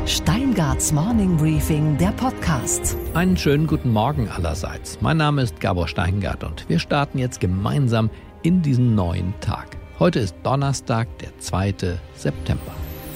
Steingarts Morning Briefing, der Podcast. Einen schönen guten Morgen allerseits. Mein Name ist Gabor Steingart und wir starten jetzt gemeinsam in diesen neuen Tag. Heute ist Donnerstag, der 2. September.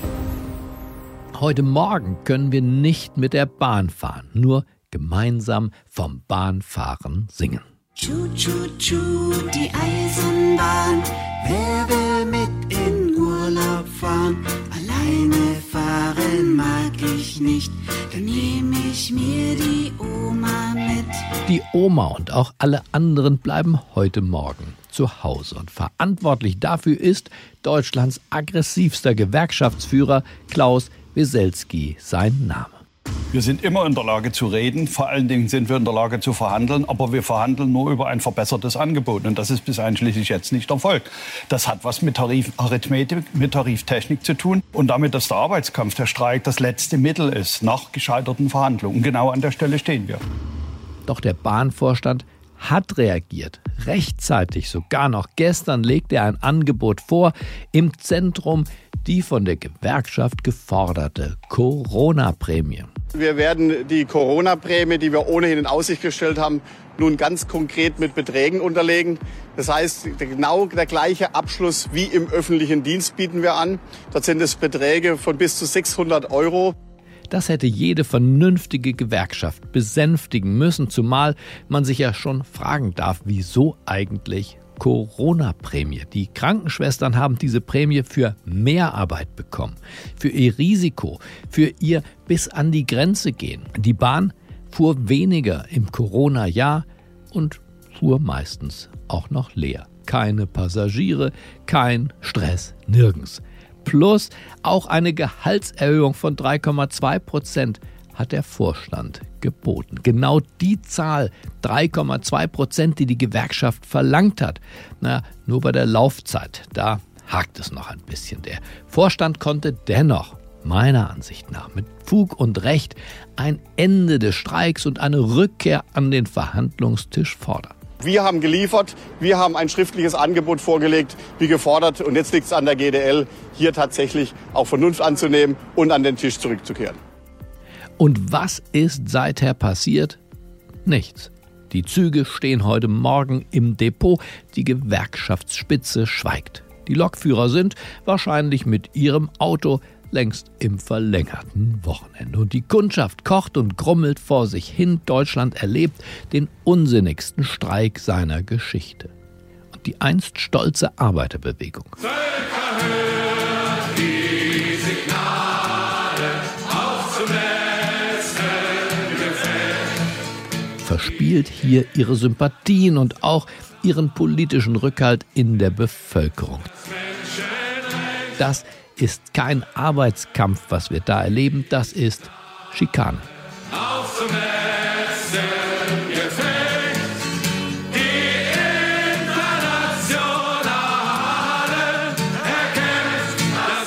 Heute Morgen können wir nicht mit der Bahn fahren, nur gemeinsam vom Bahnfahren singen. Tschu-tschu-tschu, die Eisenbahn, wer will mit in Urlaub fahren? Alleine fahren mag ich nicht, dann nehme ich mir die Oma mit. Die Oma und auch alle anderen bleiben heute Morgen zu Hause. Und verantwortlich dafür ist Deutschlands aggressivster Gewerkschaftsführer Klaus Wesselski, sein Name. Wir sind immer in der Lage zu reden, vor allen Dingen sind wir in der Lage zu verhandeln, aber wir verhandeln nur über ein verbessertes Angebot und das ist bis einschließlich jetzt nicht erfolgt. Das hat was mit Tarifarithmetik, mit Tariftechnik zu tun und damit, dass der Arbeitskampf, der Streik das letzte Mittel ist nach gescheiterten Verhandlungen. Und genau an der Stelle stehen wir. Doch der Bahnvorstand hat reagiert, rechtzeitig, sogar noch gestern legte er ein Angebot vor, im Zentrum die von der Gewerkschaft geforderte Corona-Prämie. Wir werden die Corona-Prämie, die wir ohnehin in Aussicht gestellt haben, nun ganz konkret mit Beträgen unterlegen. Das heißt, genau der gleiche Abschluss wie im öffentlichen Dienst bieten wir an. Dort sind es Beträge von bis zu 600 €. Das hätte jede vernünftige Gewerkschaft besänftigen müssen, zumal man sich ja schon fragen darf, wieso eigentlich Corona-Prämie. Die Krankenschwestern haben diese Prämie für Mehrarbeit bekommen, für ihr Risiko, für ihr bis an die Grenze gehen. Die Bahn fuhr weniger im Corona-Jahr und fuhr meistens auch noch leer. Keine Passagiere, kein Stress, nirgends. Plus auch eine Gehaltserhöhung von 3,2% hat der Vorstand geboten. Genau die Zahl, 3,2%, die die Gewerkschaft verlangt hat. Nur bei der Laufzeit, da hakt es noch ein bisschen. Der Vorstand konnte dennoch, meiner Ansicht nach, mit Fug und Recht ein Ende des Streiks und eine Rückkehr an den Verhandlungstisch fordern. Wir haben geliefert, wir haben ein schriftliches Angebot vorgelegt, wie gefordert. Und jetzt liegt es an der GDL, hier tatsächlich auch Vernunft anzunehmen und an den Tisch zurückzukehren. Und was ist seither passiert? Nichts. Die Züge stehen heute Morgen im Depot, die Gewerkschaftsspitze schweigt. Die Lokführer sind wahrscheinlich mit ihrem Auto längst im verlängerten Wochenende. Und die Kundschaft kocht und grummelt vor sich hin. Deutschland erlebt den unsinnigsten Streik seiner Geschichte. Und die einst stolze Arbeiterbewegung die Signale aufzumessen, verspielt hier ihre Sympathien und auch ihren politischen Rückhalt in der Bevölkerung. Das ist kein Arbeitskampf, was wir da erleben, das ist Schikane. aufzumessen gefällt die internationale erkennt das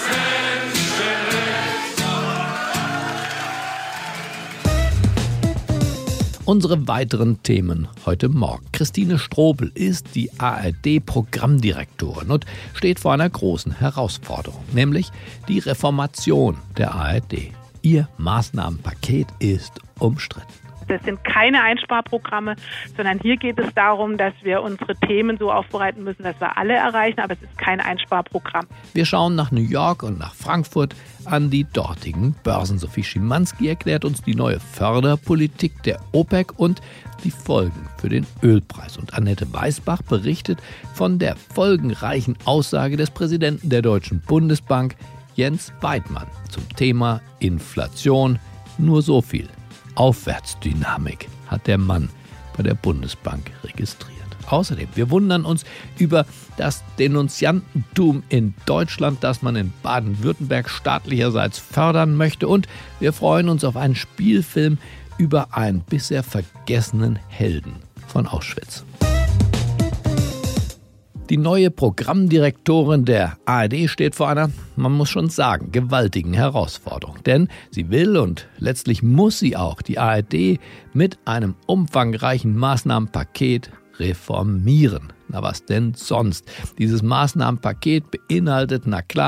Menschenrecht. Unsere weiteren Themen heute Morgen. Christine Strobel ist die ARD-Programmdirektorin und steht vor einer großen Herausforderung, nämlich die Reformation der ARD. Ihr Maßnahmenpaket ist umstritten. Das sind keine Einsparprogramme, sondern hier geht es darum, dass wir unsere Themen so aufbereiten müssen, dass wir alle erreichen, aber es ist kein Einsparprogramm. Wir schauen nach New York und nach Frankfurt an die dortigen Börsen. Sophie Schimanski erklärt uns die neue Förderpolitik der OPEC und die Folgen für den Ölpreis. Und Annette Weißbach berichtet von der folgenreichen Aussage des Präsidenten der Deutschen Bundesbank, Jens Weidmann, zum Thema Inflation. Nur so viel Aufwärtsdynamik hat der Mann bei der Bundesbank registriert. Außerdem, wir wundern uns über das Denunziantentum in Deutschland, das man in Baden-Württemberg staatlicherseits fördern möchte. Und wir freuen uns auf einen Spielfilm über einen bisher vergessenen Helden von Auschwitz. Die neue Programmdirektorin der ARD steht vor einer, man muss schon sagen, gewaltigen Herausforderung. Denn sie will und letztlich muss sie auch die ARD mit einem umfangreichen Maßnahmenpaket reformieren. Na was denn sonst? Dieses Maßnahmenpaket beinhaltet, na klar,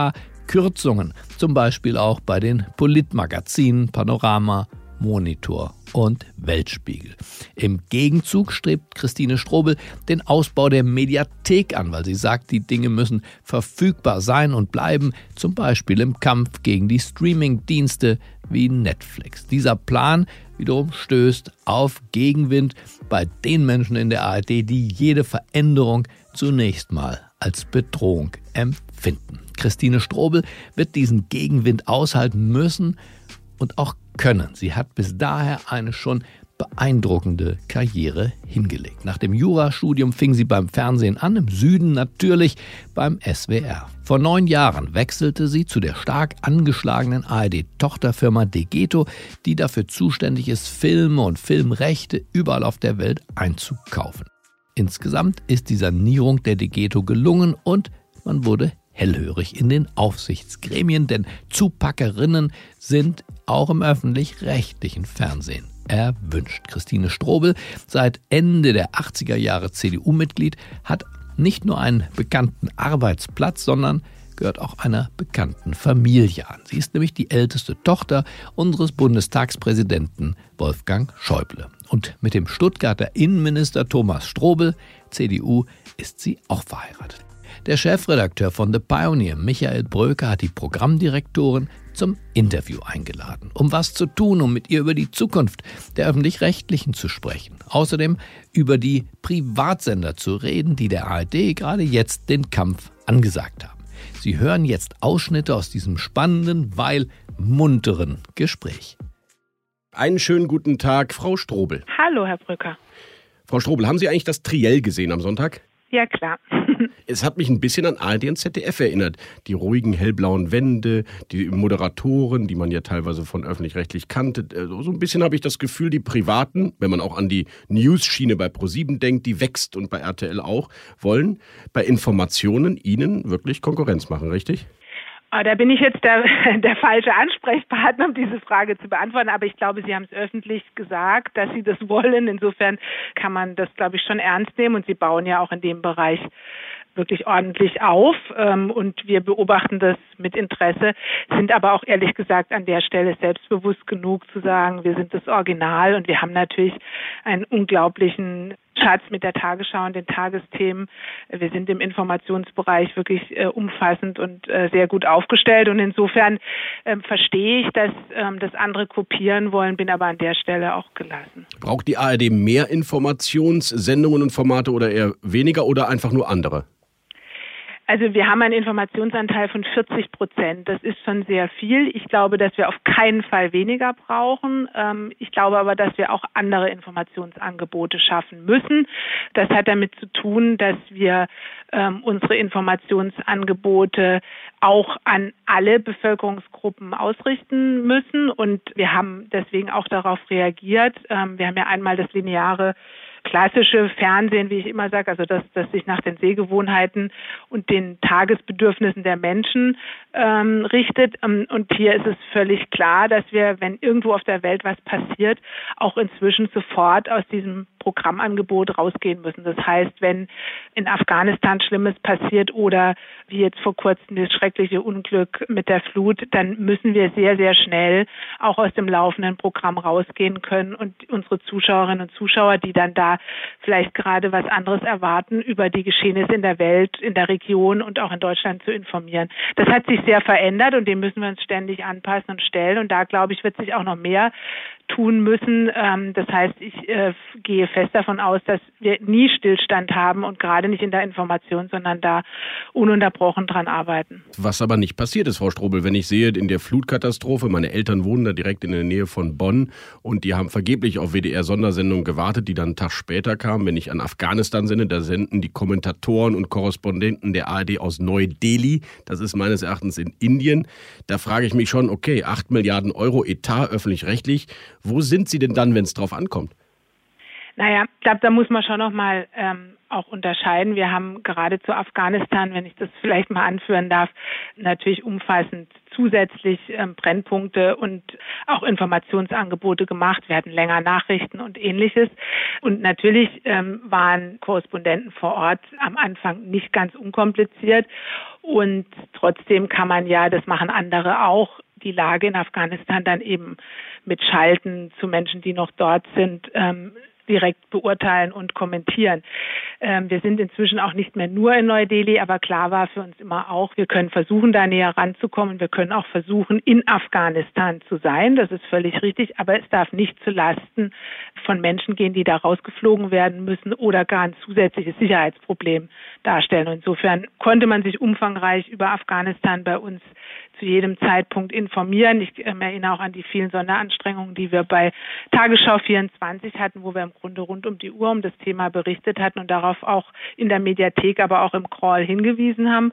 Kürzungen, zum Beispiel auch bei den Politmagazinen Panorama, Monitor und Weltspiegel. Im Gegenzug strebt Christine Strobel den Ausbau der Mediathek an, weil sie sagt, die Dinge müssen verfügbar sein und bleiben, zum Beispiel im Kampf gegen die Streaming-Dienste wie Netflix. Dieser Plan wiederum stößt auf Gegenwind bei den Menschen in der ARD, die jede Veränderung zunächst mal als Bedrohung empfinden. Christine Strobel wird diesen Gegenwind aushalten müssen und auch können. Sie hat bis daher eine schon beeindruckende Karriere hingelegt. Nach dem Jurastudium fing sie beim Fernsehen an, im Süden natürlich beim SWR. Vor 9 Jahren wechselte sie zu der stark angeschlagenen ARD-Tochterfirma Degeto, die dafür zuständig ist, Filme und Filmrechte überall auf der Welt einzukaufen. Insgesamt ist die Sanierung der Degeto gelungen und man wurde hellhörig in den Aufsichtsgremien, denn Zupackerinnen sind auch im öffentlich-rechtlichen Fernsehen erwünscht. Christine Strobel, seit Ende der 80er Jahre CDU-Mitglied, hat nicht nur einen bekannten Arbeitsplatz, sondern gehört auch einer bekannten Familie an. Sie ist nämlich die älteste Tochter unseres Bundestagspräsidenten Wolfgang Schäuble. Und mit dem Stuttgarter Innenminister Thomas Strobel, CDU, ist sie auch verheiratet. Der Chefredakteur von The Pioneer, Michael Bröker, hat die Programmdirektorin zum Interview eingeladen, um was zu tun, um mit ihr über die Zukunft der Öffentlich-Rechtlichen zu sprechen. Außerdem über die Privatsender zu reden, die der ARD gerade jetzt den Kampf angesagt haben. Sie hören jetzt Ausschnitte aus diesem spannenden, weil munteren Gespräch. Einen schönen guten Tag, Frau Strobel. Hallo, Herr Brücker. Frau Strobel, haben Sie eigentlich das Triell gesehen am Sonntag? Ja, klar. Es hat mich ein bisschen an ARD und ZDF erinnert. Die ruhigen hellblauen Wände, die Moderatoren, die man ja teilweise von öffentlich-rechtlich kannte. So ein bisschen habe ich das Gefühl, die Privaten, wenn man auch an die News-Schiene bei ProSieben denkt, die wächst und bei RTL auch, wollen bei Informationen Ihnen wirklich Konkurrenz machen, richtig? Da bin ich jetzt der falsche Ansprechpartner, um diese Frage zu beantworten. Aber ich glaube, Sie haben es öffentlich gesagt, dass Sie das wollen. Insofern kann man das, glaube ich, schon ernst nehmen. Und Sie bauen ja auch in dem Bereich wirklich ordentlich auf. Und wir beobachten das mit Interesse, sind aber auch ehrlich gesagt an der Stelle selbstbewusst genug zu sagen, wir sind das Original. Und wir haben natürlich einen unglaublichen Schatz mit der Tagesschau und den Tagesthemen. Wir sind im Informationsbereich wirklich umfassend und sehr gut aufgestellt. Und insofern verstehe ich, dass das andere kopieren wollen, bin aber an der Stelle auch gelassen. Braucht die ARD mehr Informationssendungen und Formate oder eher weniger oder einfach nur andere? Also wir haben einen Informationsanteil von 40%. Das ist schon sehr viel. Ich glaube, dass wir auf keinen Fall weniger brauchen. Ich glaube aber, dass wir auch andere Informationsangebote schaffen müssen. Das hat damit zu tun, dass wir unsere Informationsangebote auch an alle Bevölkerungsgruppen ausrichten müssen. Und wir haben deswegen auch darauf reagiert. Wir haben ja einmal das lineare klassische Fernsehen, wie ich immer sage, also das sich nach den Sehgewohnheiten und den Tagesbedürfnissen der Menschen richtet. Und hier ist es völlig klar, dass wir, wenn irgendwo auf der Welt was passiert, auch inzwischen sofort aus diesem Programmangebot rausgehen müssen. Das heißt, wenn in Afghanistan Schlimmes passiert oder wie jetzt vor kurzem das schreckliche Unglück mit der Flut, dann müssen wir sehr, sehr schnell auch aus dem laufenden Programm rausgehen können und unsere Zuschauerinnen und Zuschauer, die dann da vielleicht gerade was anderes erwarten, über die Geschehnisse in der Welt, in der Region und auch in Deutschland zu informieren. Das hat sich sehr verändert und dem müssen wir uns ständig anpassen und stellen. Und da, glaube ich, wird sich auch noch mehr tun müssen. Das heißt, ich gehe fest davon aus, dass wir nie Stillstand haben und gerade nicht in der Information, sondern da ununterbrochen dran arbeiten. Was aber nicht passiert ist, Frau Strobel, wenn ich sehe, in der Flutkatastrophe, meine Eltern wohnen da direkt in der Nähe von Bonn und die haben vergeblich auf WDR-Sondersendungen gewartet, die dann einen Tag später kamen. Wenn ich an Afghanistan sende, da senden die Kommentatoren und Korrespondenten der ARD aus Neu-Delhi, das ist meines Erachtens in Indien. Da frage ich mich schon, okay, 8 Milliarden Euro Etat öffentlich-rechtlich, wo sind Sie denn dann, wenn es drauf ankommt? Naja, ich glaube, da muss man schon nochmal auch unterscheiden. Wir haben gerade zu Afghanistan, wenn ich das vielleicht mal anführen darf, natürlich umfassend zusätzlich Brennpunkte und auch Informationsangebote gemacht. Wir hatten länger Nachrichten und Ähnliches. Und natürlich waren Korrespondenten vor Ort am Anfang nicht ganz unkompliziert. Und trotzdem kann man ja, das machen andere auch, die Lage in Afghanistan dann eben mit Schalten zu Menschen, die noch dort sind, direkt beurteilen und kommentieren. Wir sind inzwischen auch nicht mehr nur in Neu-Delhi, aber klar war für uns immer auch, wir können versuchen, da näher ranzukommen. Wir können auch versuchen, in Afghanistan zu sein. Das ist völlig richtig, aber es darf nicht zu Lasten von Menschen gehen, die da rausgeflogen werden müssen oder gar ein zusätzliches Sicherheitsproblem darstellen. Und insofern konnte man sich umfangreich über Afghanistan bei uns zu jedem Zeitpunkt informieren. Ich erinnere auch an die vielen Sonderanstrengungen, die wir bei Tagesschau 24 hatten, wo wir im Grunde rund um die Uhr um das Thema berichtet hatten und darauf auch in der Mediathek, aber auch im Crawl hingewiesen haben.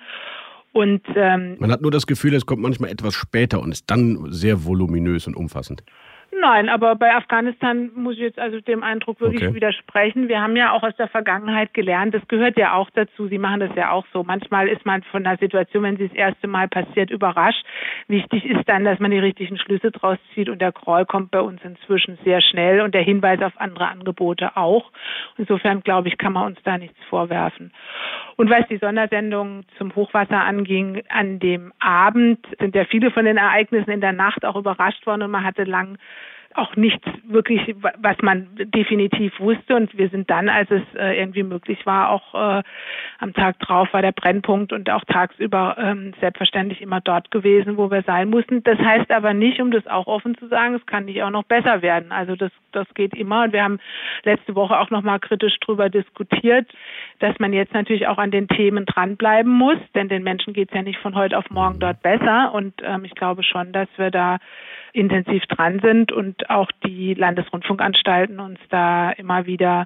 Und man hat nur das Gefühl, es kommt manchmal etwas später und ist dann sehr voluminös und umfassend. Nein, aber bei Afghanistan muss ich jetzt also dem Eindruck wirklich widersprechen. Wir haben ja auch aus der Vergangenheit gelernt, das gehört ja auch dazu. Sie machen das ja auch so. Manchmal ist man von einer Situation, wenn sie das erste Mal passiert, überrascht. Wichtig ist dann, dass man die richtigen Schlüsse draus zieht und der Crawl kommt bei uns inzwischen sehr schnell und der Hinweis auf andere Angebote auch. Insofern, glaube ich, kann man uns da nichts vorwerfen. Und was die Sondersendung zum Hochwasser anging, an dem Abend sind ja viele von den Ereignissen in der Nacht auch überrascht worden und man hatte lang auch nichts wirklich, was man definitiv wusste. Und wir sind dann, als es irgendwie möglich war, auch am Tag drauf war der Brennpunkt und auch tagsüber selbstverständlich immer dort gewesen, wo wir sein mussten. Das heißt aber nicht, um das auch offen zu sagen, es kann nicht auch noch besser werden. Also das geht immer. Und wir haben letzte Woche auch noch mal kritisch drüber diskutiert, dass man jetzt natürlich auch an den Themen dranbleiben muss, denn den Menschen geht es ja nicht von heute auf morgen dort besser. Und ich glaube schon, dass wir da intensiv dran sind und auch die Landesrundfunkanstalten uns da immer wieder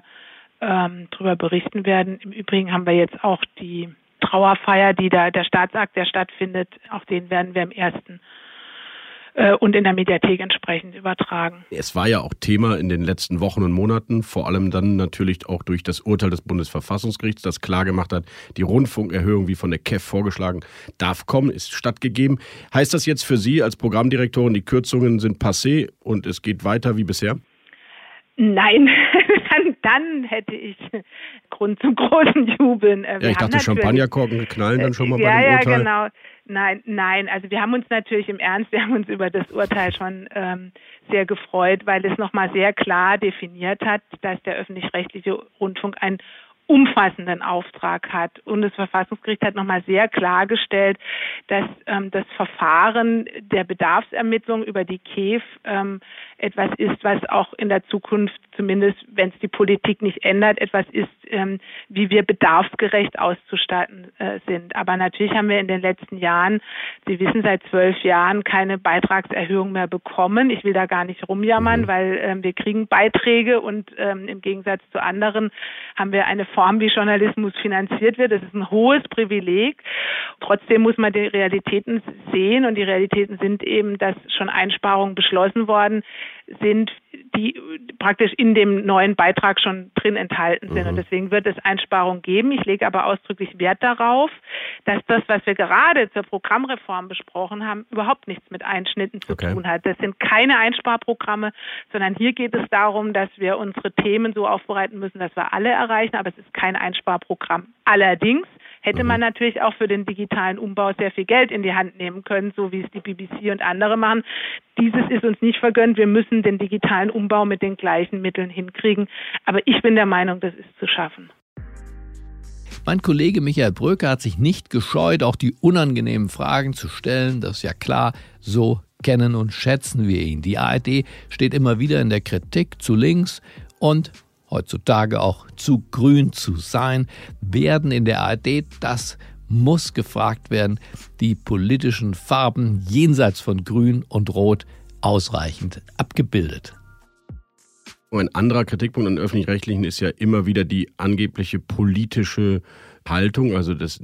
drüber berichten werden. Im Übrigen haben wir jetzt auch die Trauerfeier, die da der Staatsakt, der stattfindet, auch den werden wir im ersten und in der Mediathek entsprechend übertragen. Es war ja auch Thema in den letzten Wochen und Monaten, vor allem dann natürlich auch durch das Urteil des Bundesverfassungsgerichts, das klargemacht hat, die Rundfunkerhöhung, wie von der KEF vorgeschlagen, darf kommen, ist stattgegeben. Heißt das jetzt für Sie als Programmdirektorin, die Kürzungen sind passé und es geht weiter wie bisher? Nein, dann hätte ich Grund zum großen Jubeln. Ich dachte, Champagnerkorken knallen dann schon mal bei dem Urteil. Ja, genau. Nein, also wir haben uns natürlich im Ernst, wir haben uns über das Urteil schon sehr gefreut, weil es nochmal sehr klar definiert hat, dass der öffentlich-rechtliche Rundfunk einen umfassenden Auftrag hat. Und das Verfassungsgericht hat nochmal sehr klargestellt, dass das Verfahren der Bedarfsermittlung über die KEF etwas ist, was auch in der Zukunft, zumindest wenn es die Politik nicht ändert, etwas ist, wie wir bedarfsgerecht auszustatten sind. Aber natürlich haben wir in den letzten Jahren, Sie wissen, seit 12 Jahren keine Beitragserhöhung mehr bekommen. Ich will da gar nicht rumjammern, weil wir kriegen Beiträge und im Gegensatz zu anderen haben wir eine Form, wie Journalismus finanziert wird. Das ist ein hohes Privileg. Trotzdem muss man die Realitäten sehen und die Realitäten sind eben, dass schon Einsparungen beschlossen worden sind, die praktisch in dem neuen Beitrag schon drin enthalten sind. Und deswegen wird es Einsparungen geben. Ich lege aber ausdrücklich Wert darauf, dass das, was wir gerade zur Programmreform besprochen haben, überhaupt nichts mit Einschnitten zu tun hat. Das sind keine Einsparprogramme, sondern hier geht es darum, dass wir unsere Themen so aufbereiten müssen, dass wir alle erreichen, aber es ist kein Einsparprogramm. Allerdings hätte man natürlich auch für den digitalen Umbau sehr viel Geld in die Hand nehmen können, so wie es die BBC und andere machen. Dieses ist uns nicht vergönnt. Wir müssen den digitalen Umbau mit den gleichen Mitteln hinkriegen. Aber ich bin der Meinung, das ist zu schaffen. Mein Kollege Michael Bröker hat sich nicht gescheut, auch die unangenehmen Fragen zu stellen. Das ist ja klar, so kennen und schätzen wir ihn. Die ARD steht immer wieder in der Kritik zu links und heutzutage auch zu grün zu sein. Werden in der ARD, das muss gefragt werden, die politischen Farben jenseits von Grün und Rot ausreichend abgebildet? Ein anderer Kritikpunkt an Öffentlich-Rechtlichen ist ja immer wieder die angebliche politische Haltung, also das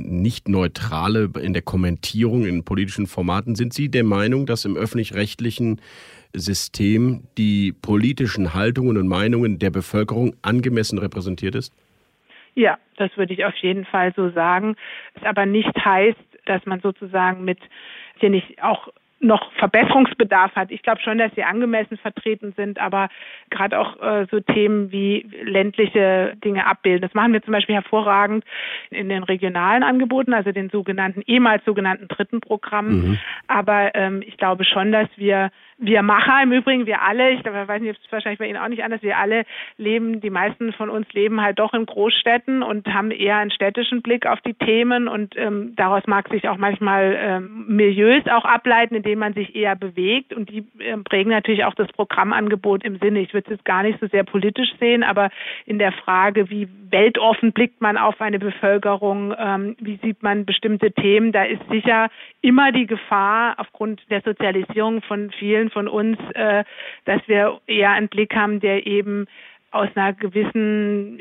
Nicht-Neutrale in der Kommentierung in politischen Formaten. Sind Sie der Meinung, dass im Öffentlich-Rechtlichen System die politischen Haltungen und Meinungen der Bevölkerung angemessen repräsentiert ist? Ja, das würde ich auf jeden Fall so sagen. Es aber nicht heißt, dass man sozusagen mit hier nicht auch noch Verbesserungsbedarf hat. Ich glaube schon, dass sie angemessen vertreten sind, aber gerade auch so Themen wie ländliche Dinge abbilden. Das machen wir zum Beispiel hervorragend in den regionalen Angeboten, also den ehemals sogenannten dritten Programmen. Aber ich glaube schon, dass wir Macher im Übrigen, wir alle, ich weiß nicht, es ist wahrscheinlich bei Ihnen auch nicht anders, wir alle leben, die meisten von uns leben halt doch in Großstädten und haben eher einen städtischen Blick auf die Themen und daraus mag sich auch manchmal Milieus auch ableiten, in denen man sich eher bewegt und die prägen natürlich auch das Programmangebot im Sinne. Ich würde es jetzt gar nicht so sehr politisch sehen, aber in der Frage, wie weltoffen blickt man auf eine Bevölkerung, wie sieht man bestimmte Themen, da ist sicher immer die Gefahr aufgrund der Sozialisierung von vielen von uns, dass wir eher einen Blick haben, der eben aus einem gewissen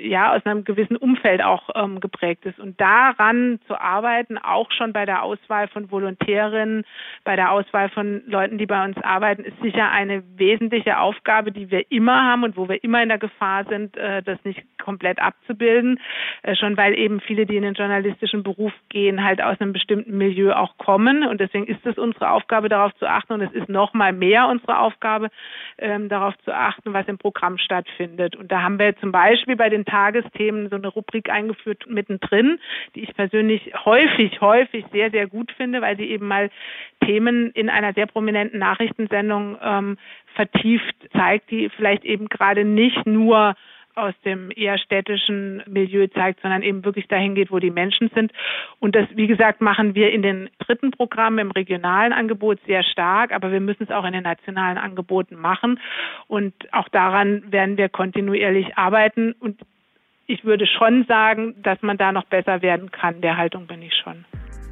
Umfeld auch geprägt ist. Und daran zu arbeiten, auch schon bei der Auswahl von Volontärinnen, bei der Auswahl von Leuten, die bei uns arbeiten, ist sicher eine wesentliche Aufgabe, die wir immer haben und wo wir immer in der Gefahr sind, das nicht komplett abzubilden. Schon weil eben viele, die in den journalistischen Beruf gehen, halt aus einem bestimmten Milieu auch kommen. Und deswegen ist es unsere Aufgabe, darauf zu achten. Und es ist noch mal mehr unsere Aufgabe, darauf zu achten, was im Programm stattfindet. Und da haben wir zum Beispiel bei den Tagesthemen so eine Rubrik eingeführt mittendrin, die ich persönlich häufig sehr, sehr gut finde, weil sie eben mal Themen in einer sehr prominenten Nachrichtensendung vertieft zeigt, die vielleicht eben gerade nicht nur aus dem eher städtischen Milieu zeigt, sondern eben wirklich dahin geht, wo die Menschen sind. Und das, wie gesagt, machen wir in den dritten Programmen im regionalen Angebot sehr stark, aber wir müssen es auch in den nationalen Angeboten machen. Und auch daran werden wir kontinuierlich arbeiten. Und ich würde schon sagen, dass man da noch besser werden kann. Der Haltung bin ich schon.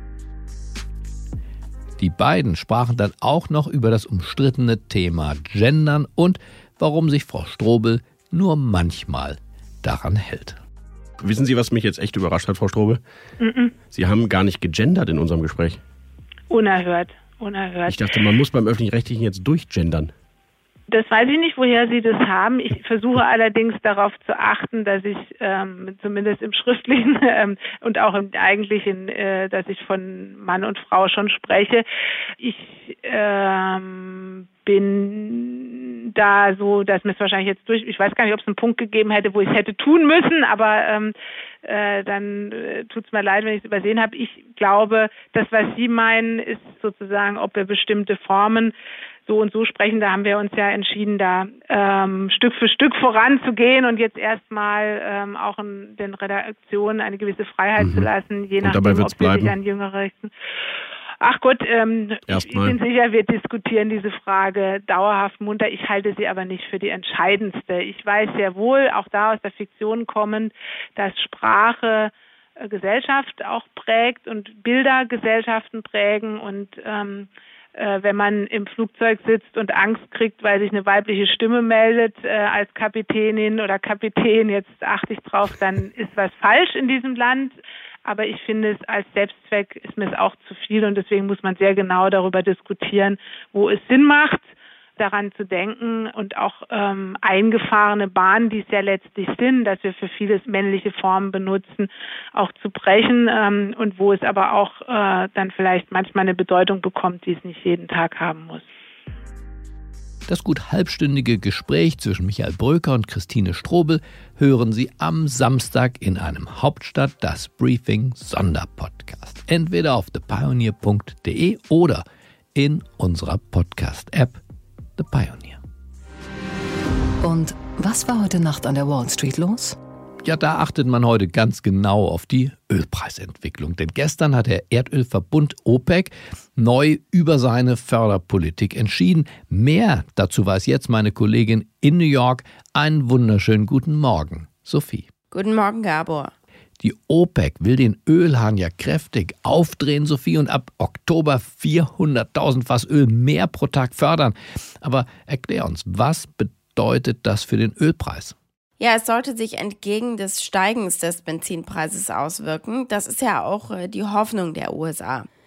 Die beiden sprachen dann auch noch über das umstrittene Thema Gendern und warum sich Frau Strobel nur manchmal daran hält. Wissen Sie, was mich jetzt echt überrascht hat, Frau Strobel? Sie haben gar nicht gegendert in unserem Gespräch. Unerhört. Ich dachte, man muss beim Öffentlich-Rechtlichen jetzt durchgendern. Das weiß ich nicht, woher Sie das haben. Ich versuche allerdings darauf zu achten, dass ich zumindest im Schriftlichen und auch im Eigentlichen, dass ich von Mann und Frau schon spreche. Ich bin da so, dass mir es wahrscheinlich jetzt ich weiß gar nicht, ob es einen Punkt gegeben hätte, wo ich es hätte tun müssen, aber dann tut es mir leid, wenn ich es übersehen habe. Ich glaube, das, was Sie meinen, ist sozusagen, ob wir bestimmte Formen so und so sprechen. Da haben wir uns ja entschieden, da Stück für Stück voranzugehen und jetzt erstmal auch in den Redaktionen eine gewisse Freiheit zu lassen, je nachdem, ob wir sich an Jüngere richten. Ach Gott, ich bin sicher, wir diskutieren diese Frage dauerhaft munter. Ich halte sie aber nicht für die entscheidendste. Ich weiß sehr wohl, auch da aus der Fiktion kommend, dass Sprache Gesellschaft auch prägt und Bilder Gesellschaften prägen und wenn man im Flugzeug sitzt und Angst kriegt, weil sich eine weibliche Stimme meldet als Kapitänin oder Kapitän, jetzt achte ich drauf, dann ist was falsch in diesem Land. Aber ich finde es als Selbstzweck ist mir es auch zu viel und deswegen muss man sehr genau darüber diskutieren, wo es Sinn macht, daran zu denken und auch eingefahrene Bahnen, die es ja letztlich sind, dass wir für vieles männliche Formen benutzen, auch zu brechen und wo es aber auch dann vielleicht manchmal eine Bedeutung bekommt, die es nicht jeden Tag haben muss. Das gut halbstündige Gespräch zwischen Michael Bröker und Christine Strobel hören Sie am Samstag in einem Hauptstadt das Briefing Sonderpodcast. Entweder auf thepioneer.de oder in unserer Podcast-App The Pioneer. Und was war heute Nacht an der Wall Street los? Ja, da achtet man heute ganz genau auf die Ölpreisentwicklung. Denn gestern hat der Erdölverbund OPEC neu über seine Förderpolitik entschieden. Mehr dazu weiß jetzt meine Kollegin in New York. Einen wunderschönen guten Morgen, Sophie. Guten Morgen, Gabor. Die OPEC will den Ölhahn ja kräftig aufdrehen, Sophie, und ab Oktober 400.000 Fass Öl mehr pro Tag fördern. Aber erklär uns, was bedeutet das für den Ölpreis? Ja, es sollte sich entgegen des Steigens des Benzinpreises auswirken. Das ist ja auch die Hoffnung der USA.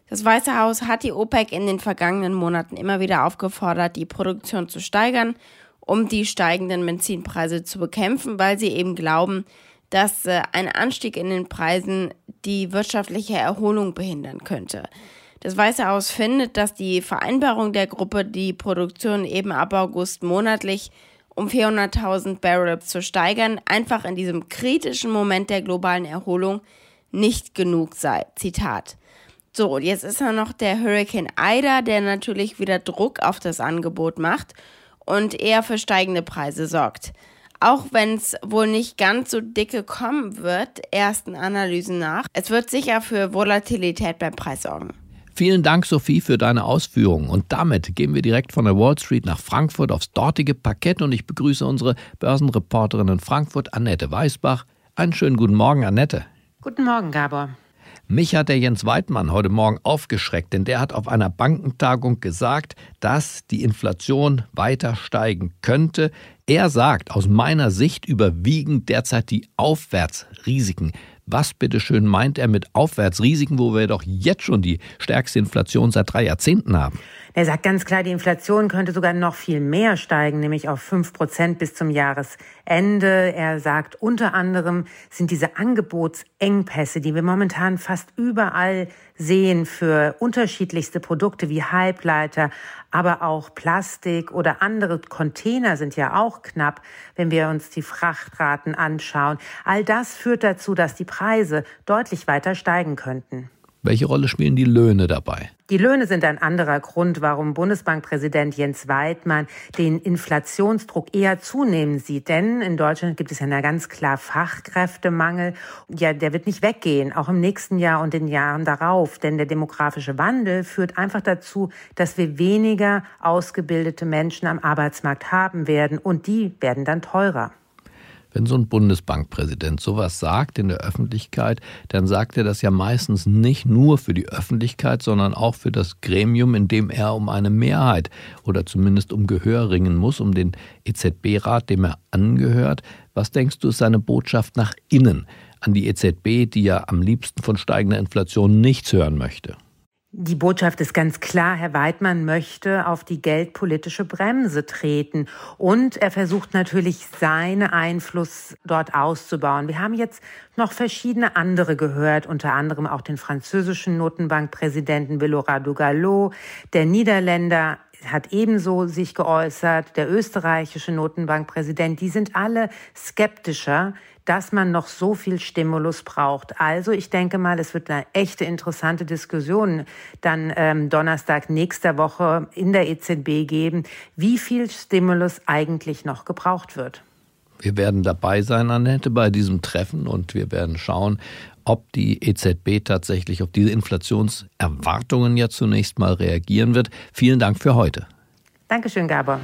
Das Weiße Haus hat die OPEC in den vergangenen Monaten immer wieder aufgefordert, die Produktion zu steigern, um die steigenden Benzinpreise zu bekämpfen, weil sie eben glauben, dass ein Anstieg in den Preisen die wirtschaftliche Erholung behindern könnte. Das Weiße Haus findet, dass die Vereinbarung der Gruppe, die Produktion eben ab August monatlich um 400.000 Barrel zu steigern, einfach in diesem kritischen Moment der globalen Erholung nicht genug sei. Zitat. So, und jetzt ist noch der Hurricane Ida, der natürlich wieder Druck auf das Angebot macht und eher für steigende Preise sorgt. Auch wenn es wohl nicht ganz so dicke kommen wird, ersten Analysen nach, es wird sicher für Volatilität beim Preis sorgen. Vielen Dank, Sophie, für deine Ausführungen. Und damit gehen wir direkt von der Wall Street nach Frankfurt aufs dortige Parkett. Und ich begrüße unsere Börsenreporterin in Frankfurt, Annette Weißbach. Einen schönen guten Morgen, Annette. Guten Morgen, Gabor. Mich hat der Jens Weidmann heute Morgen aufgeschreckt, denn der hat auf einer Bankentagung gesagt, dass die Inflation weiter steigen könnte. Er sagt, aus meiner Sicht überwiegen derzeit die Aufwärtsrisiken. Was bitteschön meint er mit Aufwärtsrisiken, wo wir doch jetzt schon die stärkste Inflation seit 3 Jahrzehnten haben? Er sagt ganz klar, die Inflation könnte sogar noch viel mehr steigen, nämlich auf 5% bis zum Jahresende. Er sagt, unter anderem sind diese Angebotsengpässe, die wir momentan fast überall sehen für unterschiedlichste Produkte wie Halbleiter, aber auch Plastik oder andere Container sind ja auch knapp, wenn wir uns die Frachtraten anschauen. All das führt dazu, dass die Preise deutlich weiter steigen könnten. Welche Rolle spielen die Löhne dabei? Die Löhne sind ein anderer Grund, warum Bundesbankpräsident Jens Weidmann den Inflationsdruck eher zunehmen sieht. Denn in Deutschland gibt es ja ganz klar Fachkräftemangel. Ja, der wird nicht weggehen, auch im nächsten Jahr und den Jahren darauf. Denn der demografische Wandel führt einfach dazu, dass wir weniger ausgebildete Menschen am Arbeitsmarkt haben werden. Und die werden dann teurer. Wenn so ein Bundesbankpräsident sowas sagt in der Öffentlichkeit, dann sagt er das ja meistens nicht nur für die Öffentlichkeit, sondern auch für das Gremium, in dem er um eine Mehrheit oder zumindest um Gehör ringen muss, um den EZB-Rat, dem er angehört. Was denkst du, ist seine Botschaft nach innen an die EZB, die ja am liebsten von steigender Inflation nichts hören möchte? Die Botschaft ist ganz klar, Herr Weidmann möchte auf die geldpolitische Bremse treten und er versucht natürlich, seinen Einfluss dort auszubauen. Wir haben jetzt noch verschiedene andere gehört, unter anderem auch den französischen Notenbankpräsidenten Villeroy Dougalot, der Niederländer hat ebenso sich geäußert, der österreichische Notenbankpräsident, die sind alle skeptischer, dass man noch so viel Stimulus braucht. Also ich denke mal, es wird eine echte interessante Diskussion dann Donnerstag nächster Woche in der EZB geben, wie viel Stimulus eigentlich noch gebraucht wird. Wir werden dabei sein, Annette, bei diesem Treffen und wir werden schauen, ob die EZB tatsächlich auf diese Inflationserwartungen ja zunächst mal reagieren wird. Vielen Dank für heute. Dankeschön, Gabor.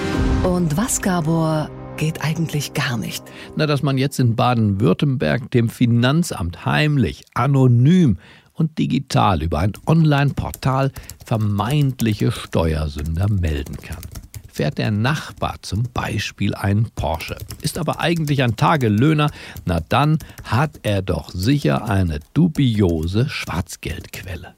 Und was, Gabor, geht eigentlich gar nicht? Na, dass man jetzt in Baden-Württemberg dem Finanzamt heimlich, anonym und digital über ein Online-Portal vermeintliche Steuersünder melden kann. Fährt der Nachbar zum Beispiel einen Porsche, ist aber eigentlich ein Tagelöhner, na dann hat er doch sicher eine dubiose Schwarzgeldquelle.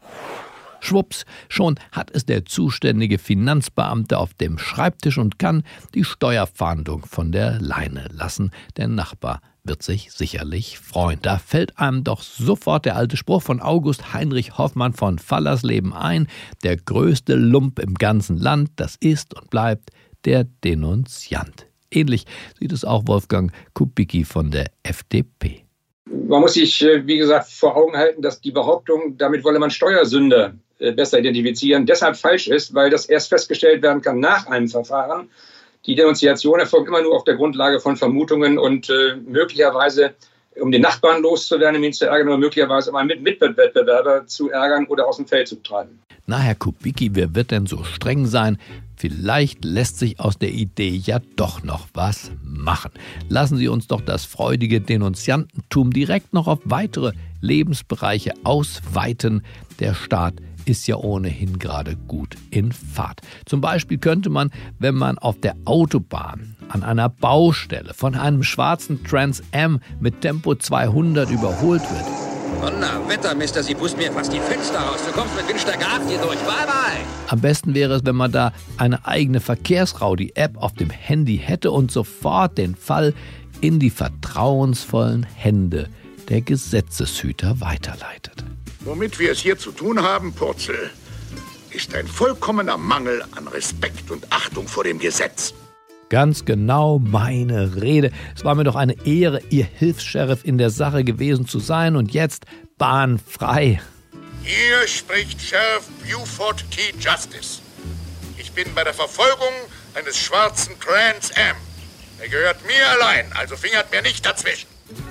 Schwupps, schon hat es der zuständige Finanzbeamte auf dem Schreibtisch und kann die Steuerfahndung von der Leine lassen. Der Nachbar wird sich sicherlich freuen. Da fällt einem doch sofort der alte Spruch von August Heinrich Hoffmann von Fallersleben ein. Der größte Lump im ganzen Land, das ist und bleibt der Denunziant. Ähnlich sieht es auch Wolfgang Kubicki von der FDP. Man muss sich, wie gesagt, vor Augen halten, dass die Behauptung, damit wolle man Steuersünder besser identifizieren, deshalb falsch ist, weil das erst festgestellt werden kann nach einem Verfahren. Die Denunziation erfolgt immer nur auf der Grundlage von Vermutungen und möglicherweise, um den Nachbarn loszuwerden, um ihn zu ärgern, oder möglicherweise um einen Mitwettbewerber zu ärgern oder aus dem Feld zu treiben. Na, Herr Kubicki, wer wird denn so streng sein? Vielleicht lässt sich aus der Idee ja doch noch was machen. Lassen Sie uns doch das freudige Denunziantentum direkt noch auf weitere Lebensbereiche ausweiten. Der Staat ist ja ohnehin gerade gut in Fahrt. Zum Beispiel könnte man, wenn man auf der Autobahn an einer Baustelle von einem schwarzen Trans Am mit Tempo 200 überholt wird, Donnerwetter, Mister, Sie pusten mir fast die Fenster aus. Du kommst mit Windstärke 8 hier durch. Bye, bye. Am besten wäre es, wenn man da eine eigene Verkehrsraudi-App auf dem Handy hätte und sofort den Fall in die vertrauensvollen Hände der Gesetzeshüter weiterleitet. Womit wir es hier zu tun haben, Purzel, ist ein vollkommener Mangel an Respekt und Achtung vor dem Gesetz. Ganz genau meine Rede. Es war mir doch eine Ehre, Ihr Hilfs-Sheriff in der Sache gewesen zu sein und jetzt bahnfrei. Hier spricht Sheriff Buford T. Justice. Ich bin bei der Verfolgung eines schwarzen Trans Am. Er gehört mir allein, also fingert mir nicht dazwischen.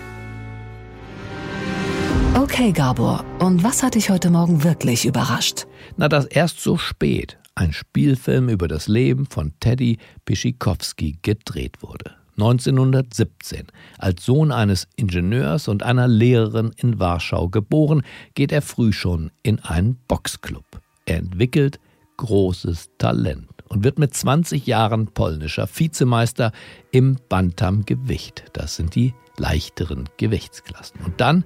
Okay, Gabor, und was hat dich heute Morgen wirklich überrascht? Na, dass erst so spät ein Spielfilm über das Leben von Teddy Pischikowski gedreht wurde. 1917, als Sohn eines Ingenieurs und einer Lehrerin in Warschau geboren, geht er früh schon in einen Boxclub. Er entwickelt großes Talent und wird mit 20 Jahren polnischer Vizemeister im Bantamgewicht. Das sind die leichteren Gewichtsklassen. Und dann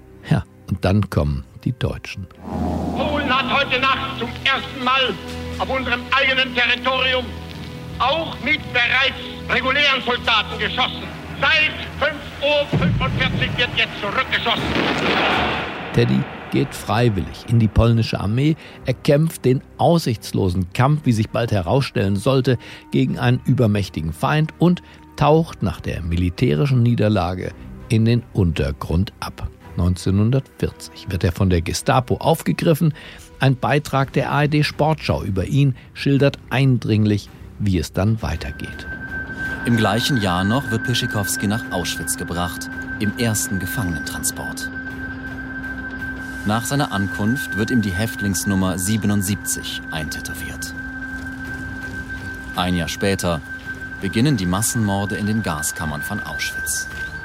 kommen die Deutschen. Polen hat heute Nacht zum ersten Mal auf unserem eigenen Territorium auch mit bereits regulären Soldaten geschossen. Seit 5:45 Uhr wird jetzt zurückgeschossen. Teddy geht freiwillig in die polnische Armee. Er kämpft den aussichtslosen Kampf, wie sich bald herausstellen sollte, gegen einen übermächtigen Feind und taucht nach der militärischen Niederlage in den Untergrund ab. 1940 wird er von der Gestapo aufgegriffen. Ein Beitrag der ARD Sportschau über ihn schildert eindringlich, wie es dann weitergeht. Im gleichen Jahr noch wird Pischikowski nach Auschwitz gebracht, im ersten Gefangenentransport. Nach seiner Ankunft wird ihm die Häftlingsnummer 77 eintätowiert. Ein Jahr später beginnen die Massenmorde in den Gaskammern von Auschwitz.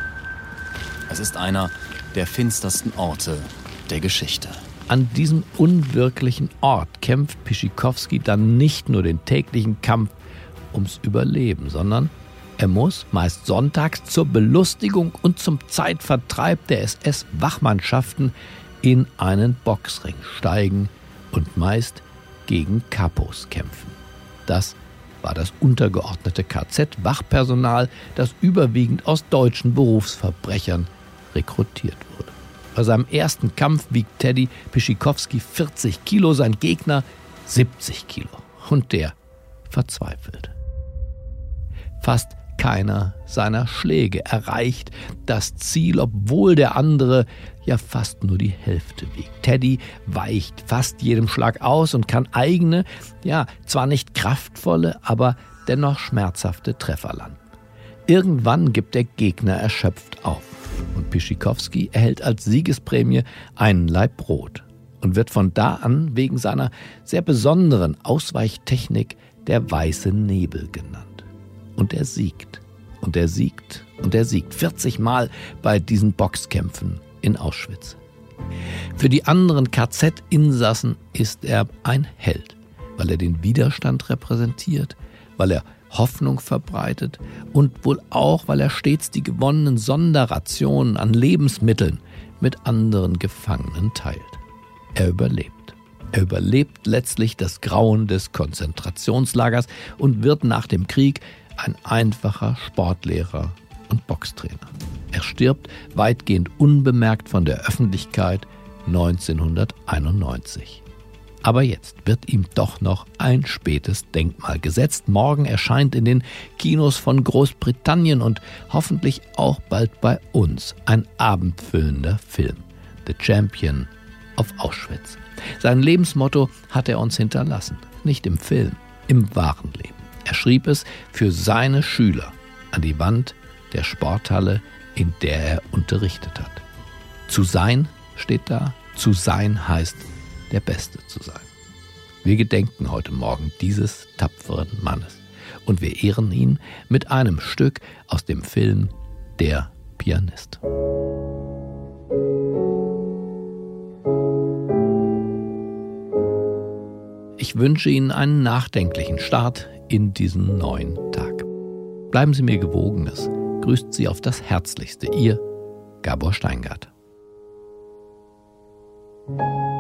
Es ist einer der finstersten Orte der Geschichte. An diesem unwirklichen Ort kämpft Pischikowski dann nicht nur den täglichen Kampf ums Überleben, sondern er muss meist sonntags zur Belustigung und zum Zeitvertreib der SS-Wachmannschaften in einen Boxring steigen und meist gegen Kapos kämpfen. Das war das untergeordnete KZ-Wachpersonal, das überwiegend aus deutschen Berufsverbrechern rekrutiert wurde. Bei seinem ersten Kampf wiegt Teddy Pischikowski 40 Kilo, sein Gegner 70 Kilo. Und der verzweifelt. Fast keiner seiner Schläge erreicht das Ziel, obwohl der andere ja fast nur die Hälfte wiegt. Teddy weicht fast jedem Schlag aus und kann eigene, zwar nicht kraftvolle, aber dennoch schmerzhafte Treffer landen. Irgendwann gibt der Gegner erschöpft auf. Und Pischikowski erhält als Siegesprämie einen Laib Brot und wird von da an wegen seiner sehr besonderen Ausweichtechnik der weiße Nebel genannt. Und er siegt. Und er siegt. Und er siegt 40 Mal bei diesen Boxkämpfen in Auschwitz. Für die anderen KZ-Insassen ist er ein Held, weil er den Widerstand repräsentiert, weil er Hoffnung verbreitet und wohl auch, weil er stets die gewonnenen Sonderrationen an Lebensmitteln mit anderen Gefangenen teilt. Er überlebt. Er überlebt letztlich das Grauen des Konzentrationslagers und wird nach dem Krieg ein einfacher Sportlehrer und Boxtrainer. Er stirbt weitgehend unbemerkt von der Öffentlichkeit 1991. Aber jetzt wird ihm doch noch ein spätes Denkmal gesetzt. Morgen erscheint in den Kinos von Großbritannien und hoffentlich auch bald bei uns ein abendfüllender Film. The Champion of Auschwitz. Sein Lebensmotto hat er uns hinterlassen. Nicht im Film, im wahren Leben. Er schrieb es für seine Schüler an die Wand der Sporthalle, in der er unterrichtet hat. Zu sein steht da. Zu sein heißt, der Beste zu sein. Wir gedenken heute Morgen dieses tapferen Mannes und wir ehren ihn mit einem Stück aus dem Film Der Pianist. Ich wünsche Ihnen einen nachdenklichen Start in diesen neuen Tag. Bleiben Sie mir gewogen, es grüßt Sie auf das Herzlichste, Ihr Gabor Steingart. Musik